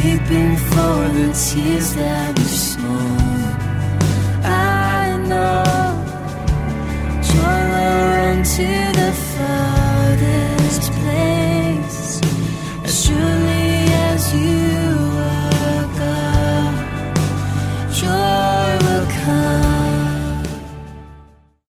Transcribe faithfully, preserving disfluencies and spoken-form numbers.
weeping for the tears that we've sown. I know joy will run to the farthest place.